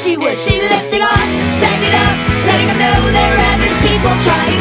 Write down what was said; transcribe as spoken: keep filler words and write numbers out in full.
she was. She lifted off, sang it up, letting them know they're average people trying